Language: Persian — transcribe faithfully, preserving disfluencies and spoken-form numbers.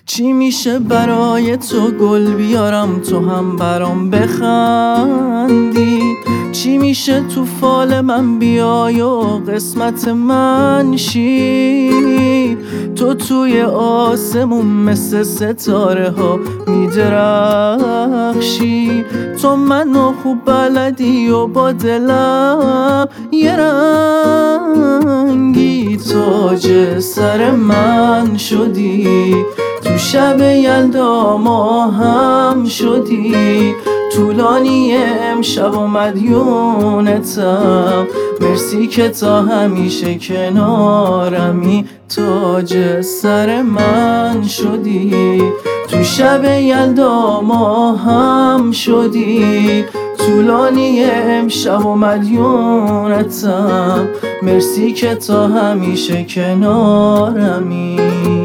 چی میشه برای تو گل بیارم تو هم برام بخندی؟ چی میشه تو فال من بیای و قسمت من شی؟ تو توی آسمون مثل ستاره ها میدرخشی. تو منو خوب بلدی و با دلم یه رنگی، تاج سر من شدی. تو شب یلدا ما هم شدی، طولانی امشب و مدیونتم. مرسی که تا همیشه کنارمی، تاج سر من شدی. تو شب یلدا ما هم شدی، طولانی امشب و مدیونتم. مرسی که تا همیشه کنارمی.